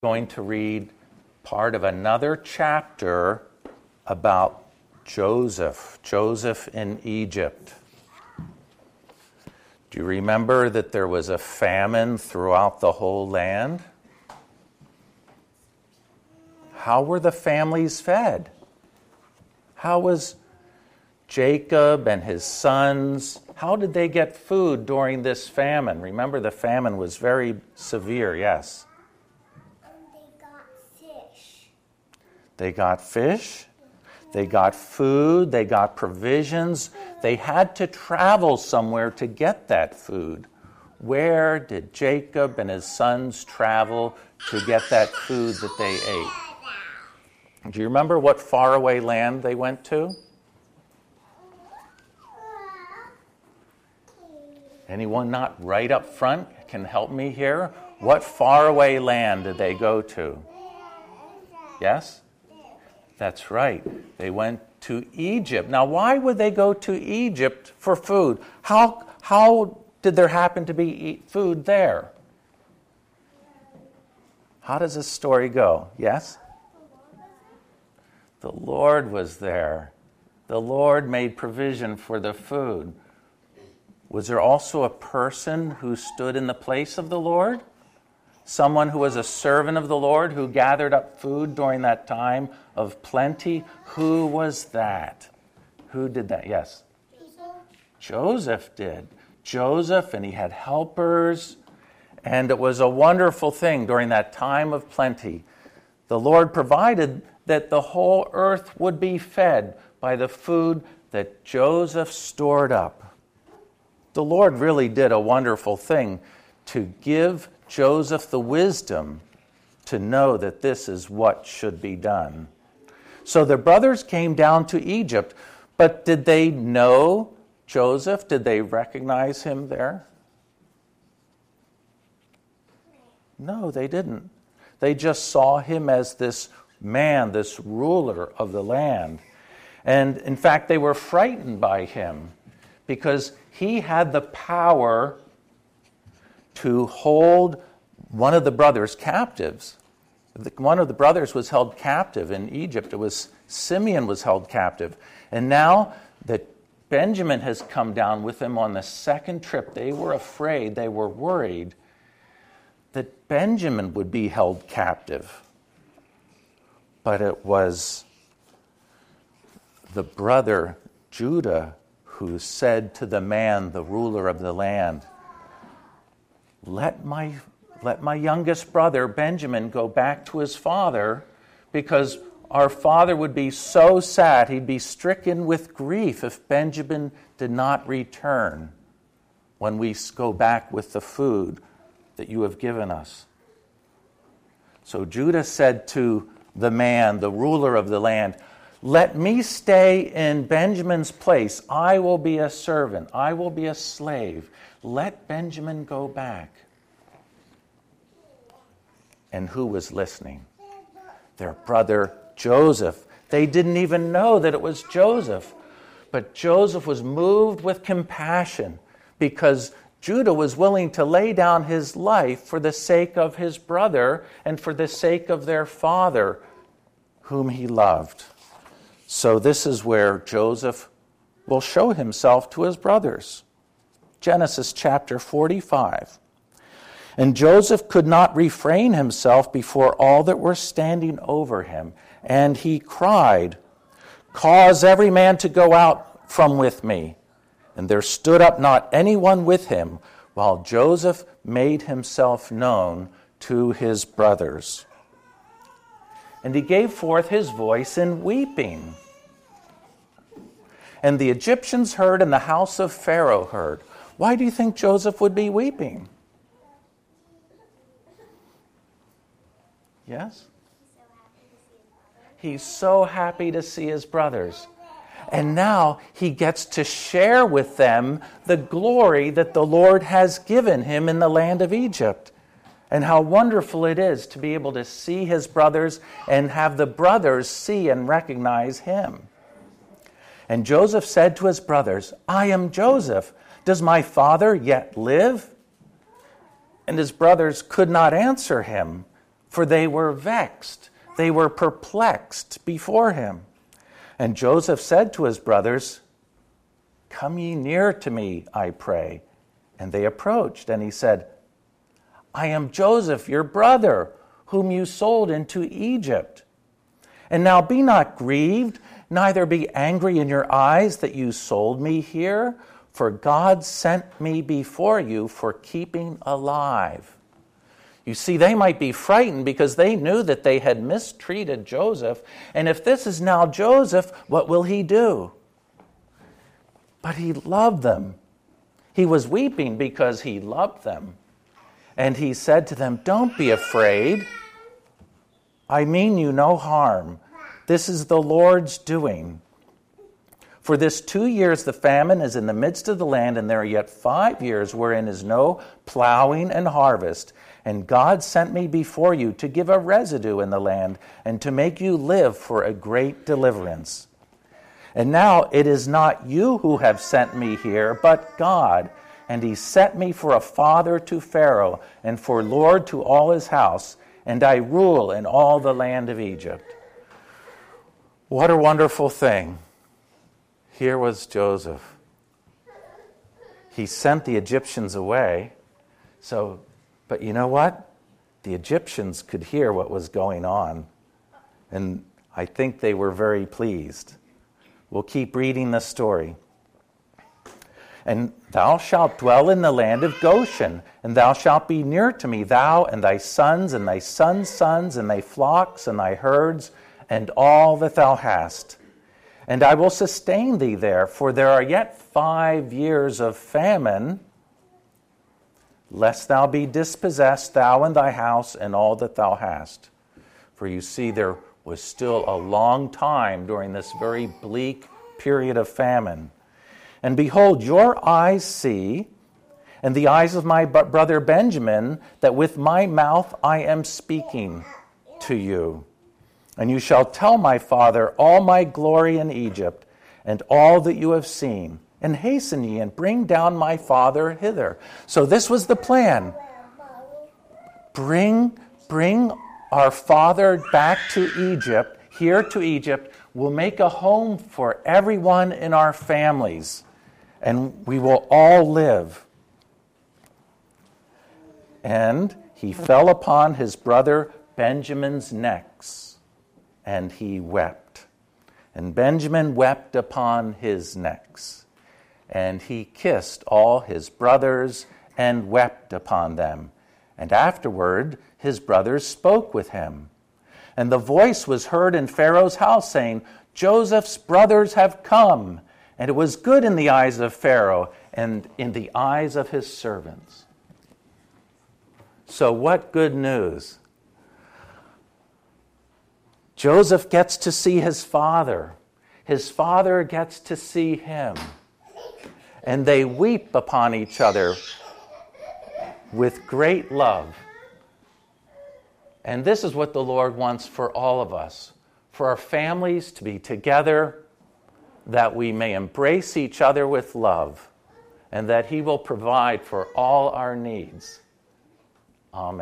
Going to read part of another chapter about Joseph in Egypt. Do you remember that there was a famine throughout the whole land? How were the families fed? How was Jacob and his sons, how did they get food during this famine? Remember, the famine was very severe, yes. They got fish, they got food, they got provisions. They had to travel somewhere to get that food. Where did Jacob and his sons travel to get that food that they ate? Do you remember what faraway land they went to? Anyone not right up front can help me here? What faraway land did they go to? Yes? That's right. They went to Egypt. Now, why would they go to Egypt for food? How did there happen to be food there? How does this story go? Yes? The Lord was there. The Lord made provision for the food. Was there also a person who stood in the place of the Lord? Someone who was a servant of the Lord who gathered up food during that time of plenty? Who was that? Who did that? Yes? Joseph did. Joseph, and he had helpers. And it was a wonderful thing during that time of plenty. The Lord provided that the whole earth would be fed by the food that Joseph stored up. The Lord really did a wonderful thing to give Joseph the wisdom to know that this is what should be done. So the brothers came down to Egypt, but did they know Joseph? Did they recognize him there? No, they didn't. They just saw him as this man, this ruler of the land. And in fact, they were frightened by him because he had the power to hold one of the brothers captives. One of the brothers was held captive in Egypt. It was Simeon was held captive. And now that Benjamin has come down with him on the second trip, they were afraid, they were worried that Benjamin would be held captive. But it was the brother Judah who said to the man, the ruler of the land, Let my youngest brother, Benjamin, go back to his father, because our father would be so sad, he'd be stricken with grief if Benjamin did not return when we go back with the food that you have given us. So Judah said to the man, the ruler of the land, Let me stay in Benjamin's place. I will be a servant. I will be a slave. Let Benjamin go back. And who was listening? Their brother Joseph. They didn't even know that it was Joseph. But Joseph was moved with compassion because Judah was willing to lay down his life for the sake of his brother and for the sake of their father, whom he loved. So this is where Joseph will show himself to his brothers. Genesis chapter 45. And Joseph could not refrain himself before all that were standing over him. And he cried, Cause every man to go out from with me. And there stood up not anyone with him, while Joseph made himself known to his brothers. And he gave forth his voice in weeping. And the Egyptians heard, and the house of Pharaoh heard. Why do you think Joseph would be weeping? Yes? He's so happy to see his brothers. And now he gets to share with them the glory that the Lord has given him in the land of Egypt. And how wonderful it is to be able to see his brothers and have the brothers see and recognize him. And Joseph said to his brothers, I am Joseph. Does my father yet live? And his brothers could not answer him, for they were vexed. They were perplexed before him. And Joseph said to his brothers, "Come ye near to me, I pray." And they approached, and he said, "I am Joseph, your brother, whom you sold into Egypt. And now be not grieved, neither be angry in your eyes that you sold me here, for God sent me before you for keeping alive." You see, they might be frightened because they knew that they had mistreated Joseph. And if this is now Joseph, what will he do? But he loved them. He was weeping because he loved them. And he said to them, "Don't be afraid. I mean you no harm. This is the Lord's doing. For this 2 years the famine is in the midst of the land, and there are yet 5 years wherein is no plowing and harvest. And God sent me before you to give a residue in the land, and to make you live for a great deliverance. And now it is not you who have sent me here, but God. And he set me for a father to Pharaoh, and for lord to all his house, and I rule in all the land of Egypt." What a wonderful thing. Here was Joseph. He sent the Egyptians away. But you know what? The Egyptians could hear what was going on. And I think they were very pleased. We'll keep reading the story. "And thou shalt dwell in the land of Goshen, and thou shalt be near to me, thou and thy sons and thy sons' sons, and thy flocks and thy herds, and all that thou hast. And I will sustain thee there, for there are yet 5 years of famine, lest thou be dispossessed, thou and thy house, and all that thou hast." For you see, there was still a long time during this very bleak period of famine. "And behold, your eyes see, and the eyes of my brother Benjamin, that with my mouth I am speaking to you. And you shall tell my father all my glory in Egypt, and all that you have seen. And hasten ye, and bring down my father hither." So this was the plan. Bring our father back to Egypt, here to Egypt. We'll make a home for everyone in our families, and we will all live. And he fell upon his brother Benjamin's necks, and he wept. And Benjamin wept upon his necks. And he kissed all his brothers and wept upon them. And afterward his brothers spoke with him. And the voice was heard in Pharaoh's house, saying, "Joseph's brothers have come." And it was good in the eyes of Pharaoh and in the eyes of his servants. So what good news? Joseph gets to see his father. His father gets to see him. And they weep upon each other with great love. And this is what the Lord wants for all of us, for our families to be together, that we may embrace each other with love, and that he will provide for all our needs. Amen.